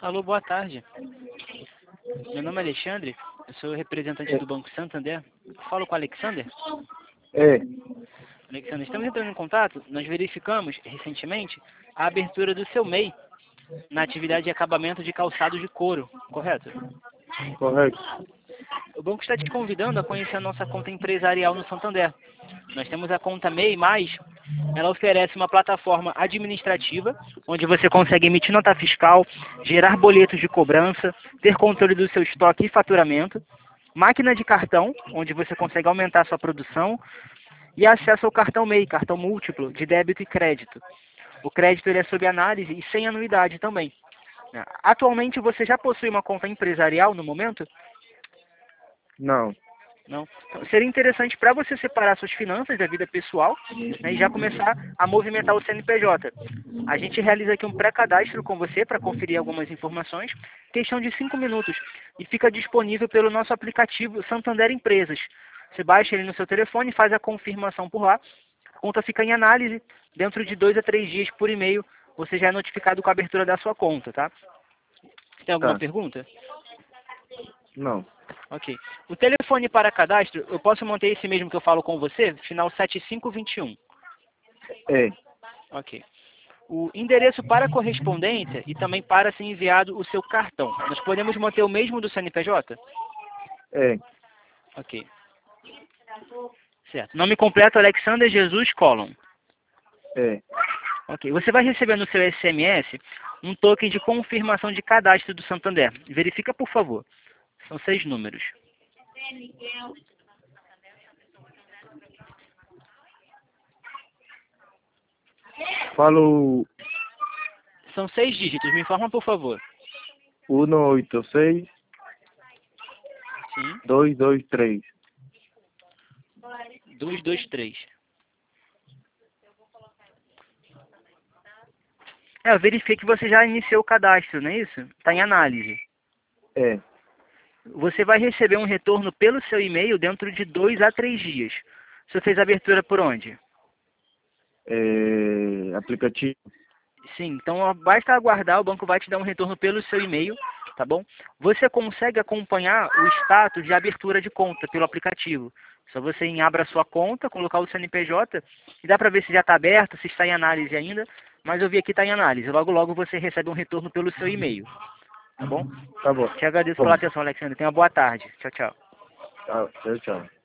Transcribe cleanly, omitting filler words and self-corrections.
Alô, boa tarde. Meu nome é Alexandre, eu sou representante do Banco Santander. Falo com o Alexander? É, Alexander, estamos entrando em contato. Nós verificamos recentemente a abertura do seu MEI na atividade de acabamento de calçado de couro, correto? correto. O banco está te convidando a conhecer a nossa conta empresarial no Santander. Nós temos a conta MEI+, ela oferece uma plataforma administrativa, onde você consegue emitir nota fiscal, gerar boletos de cobrança, ter controle do seu estoque e faturamento, máquina de cartão, onde você consegue aumentar sua produção, e acesso ao cartão MEI, cartão múltiplo, de débito e crédito. O crédito ele é sob análise e sem anuidade também. Atualmente você já possui uma conta empresarial no momento? Não. Não. Então, seria interessante para você separar suas finanças da vida pessoal, né, e já começar a movimentar o CNPJ. A gente realiza aqui um pré-cadastro com você para conferir algumas informações, questão de 5 minutos, e fica disponível pelo nosso aplicativo Santander Empresas. Você baixa ele no seu telefone e faz a confirmação por lá. A conta fica em análise, dentro de 2 a 3 dias por e-mail, você já é notificado com a abertura da sua conta, tá? Tem alguma Tá. pergunta? Não. Ok. O telefone para cadastro, eu posso manter esse mesmo que eu falo com você? Final 7521. É. Ok. O endereço para correspondência e também para ser enviado o seu cartão. Nós podemos manter o mesmo do CNPJ? É. Ok. Certo. Nome completo, Alexander Jesus Colon. É. Ok. Você vai receber no seu SMS um token de confirmação de cadastro do Santander. Verifica, por favor. São 6 números. Falo São 6 dígitos. Me informa, por favor. 186 Sim. 223. 223. Eu verifiquei que você já iniciou o cadastro, não é isso? Está em análise. É. Você vai receber um retorno pelo seu e-mail dentro de 2 a 3 dias. Você fez a abertura por onde? É. Aplicativo. Sim, então ó, basta aguardar, o banco vai te dar um retorno pelo seu e-mail, tá bom? Você consegue acompanhar o status de abertura de conta pelo aplicativo. Só você abra a sua conta, colocar o CNPJ e dá para ver se já está aberto, se está em análise ainda, mas eu vi aqui está em análise. Logo, logo você recebe um retorno pelo seu e-mail, tá bom? Tá bom. Te agradeço Bom. pela atenção, Alexandre. Tenha uma boa tarde. Tchau, tchau. Tchau, tchau.